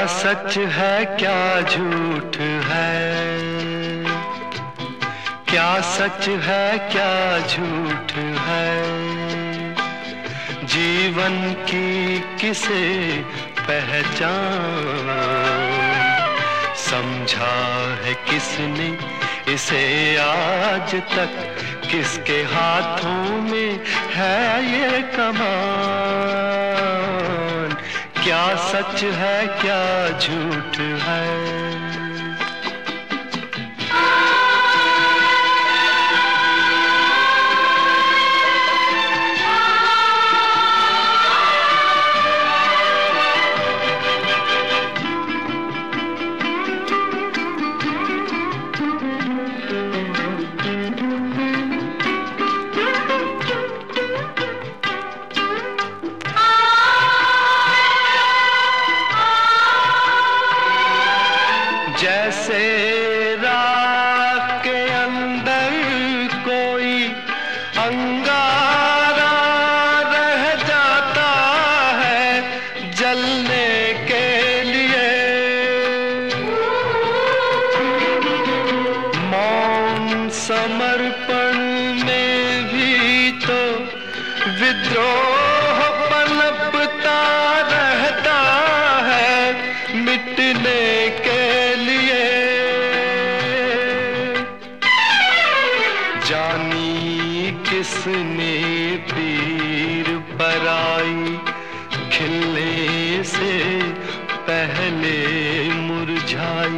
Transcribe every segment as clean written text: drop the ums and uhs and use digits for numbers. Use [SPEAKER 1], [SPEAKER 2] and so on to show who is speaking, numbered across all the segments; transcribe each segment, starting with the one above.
[SPEAKER 1] सच है क्या झूठ है, क्या सच है क्या झूठ है, जीवन की किसे पहचान, समझा है किसने इसे आज तक, किसके हाथों में है ये कमान, क्या सच है क्या झूठ है। जैसे राख के अंदर कोई अंगारा रह जाता है जलने के लिए, मौन समर्पण में भी तो विद्रोह पनपता रहता है मिटने के लिए, जानी किसने पीर पराई, खिलने से पहले मुरझाई,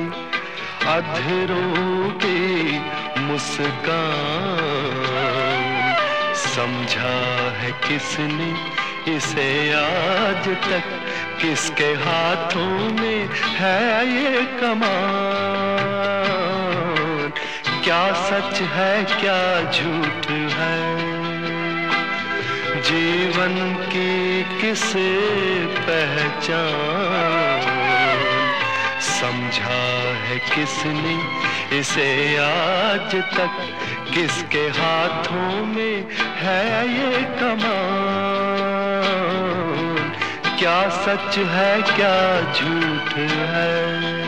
[SPEAKER 1] अधरों की मुस्कान, समझा है किसने इसे आज तक, किसके हाथों में है ये कमान, क्या सच है क्या झूठ है, जीवन की किसे पहचान, समझा है किसने इसे आज तक, किसके हाथों में है ये कमान, क्या सच है क्या झूठ है।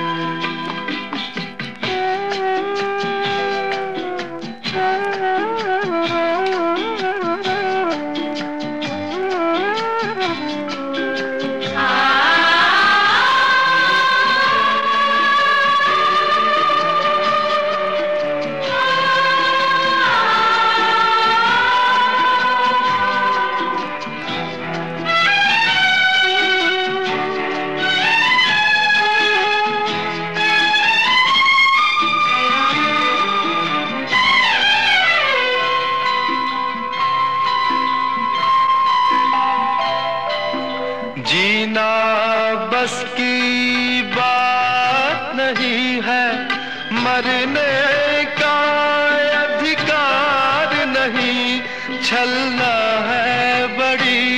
[SPEAKER 1] जीना बस की बात नहीं है, मरने का अधिकार नहीं, छलना है बड़ी,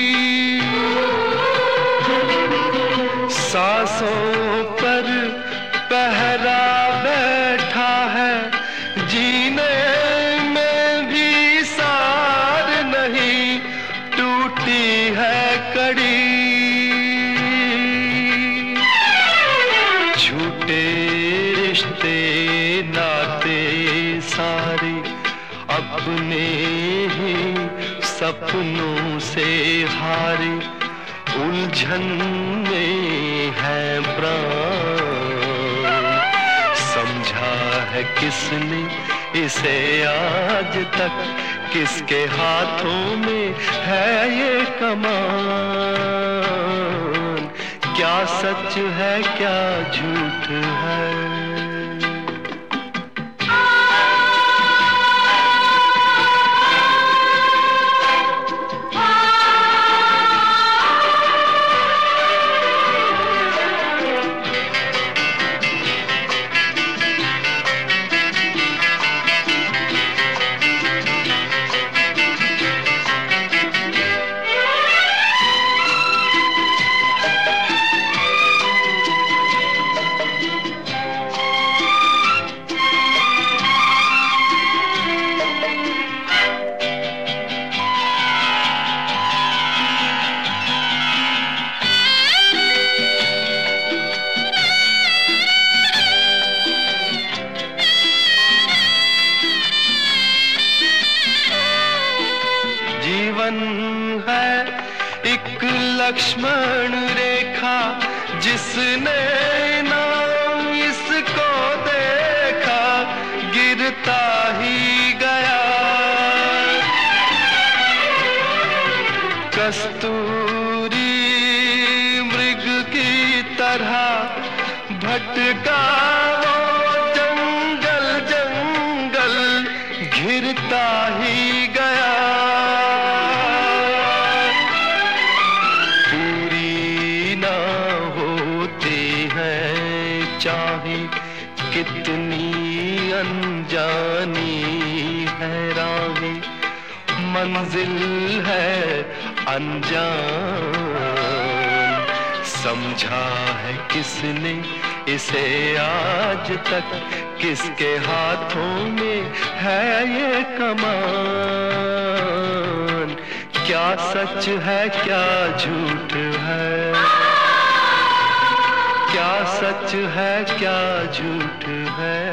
[SPEAKER 1] सांसों पर पहरा बैठा है, जीने में भी सार नहीं, टूटी है कड़ी, झूठे रिश्ते नाते सारे अपने ही सपनों से हारे, उलझन में है प्राण, समझा है किसने इसे आज तक, किसके हाथों में है ये कमान, क्या सच है क्या झूठ है। लक्ष्मण रेखा जिसने ना इसको देखा गिरता ही गया। कस्तूरी मृग की तरह भटका वो जंगल जंगल घिरता ही गया। पूरी ना होती है चाहे कितनी अनजानी है राहें, मंजिल है अनजान। समझा है किसने इसे आज तक, किसके हाथों में है ये कमान। क्या सच है क्या झूठ है, क्या सच है क्या झूठ है।